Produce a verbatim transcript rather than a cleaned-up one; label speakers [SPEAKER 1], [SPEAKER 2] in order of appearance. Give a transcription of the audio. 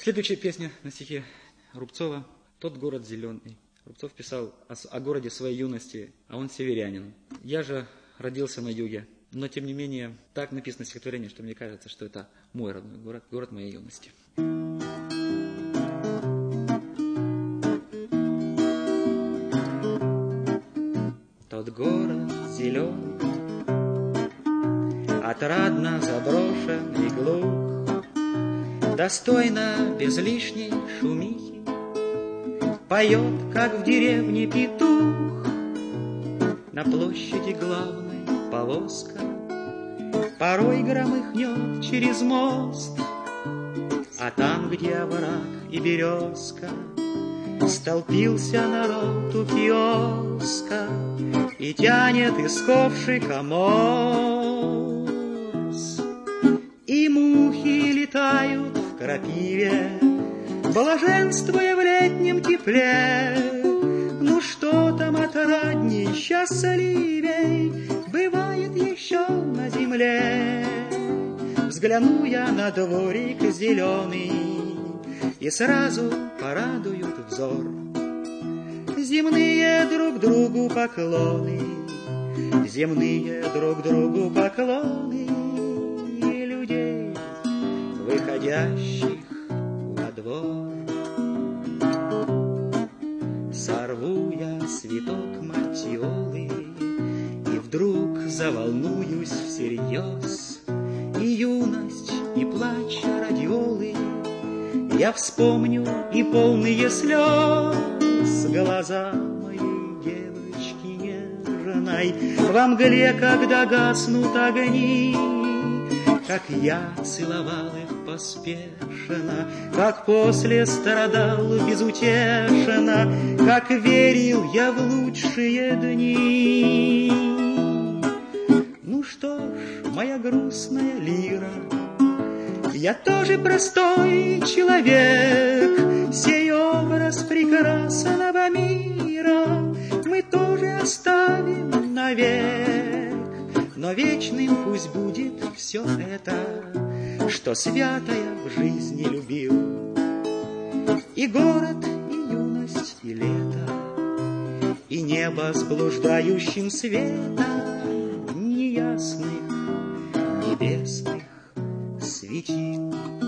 [SPEAKER 1] Следующая песня на стихе Рубцова «Тот город зеленый». Рубцов писал о, о городе своей юности, а он северянин. Я же родился на юге, но тем не менее так написано стихотворение, что мне кажется, что это мой родной город, город моей юности. Тот город зеленый, отрадно заброшен и глух, достойно без лишней шумихи, поет, как в деревне петух. На площади главной повозка порой громыхнет через мост, а там, где овраг и березка, столпился народ у киоска и тянет из ковшика морс. И мухи летают в крапиве, блаженствуя в летнем тепле. Ну что там отрадней, счастливей бывает еще на земле. Взгляну я на дворик зеленый, и сразу порадуют взор земные друг другу поклоны, земные друг другу поклоны людей, выходящих во двор. Сорву я цветок матиолы, и вдруг заволнуюсь всерьез. И юность, и плач радиолы я вспомню, и полные слез глаза моей девочки нежной во мгле, когда гаснут огни. Как я целовал их поспешно, как после страдал безутешно, как верил я в лучшие дни. Ну что ж, моя грустная лира, я тоже простой человек, сей образ прекрасного мира мы тоже оставим навек. Но вечным пусть будет все это, что святое в жизни любил. И город, и юность, и лето, и небо с блуждающим светом неясных небесных светил.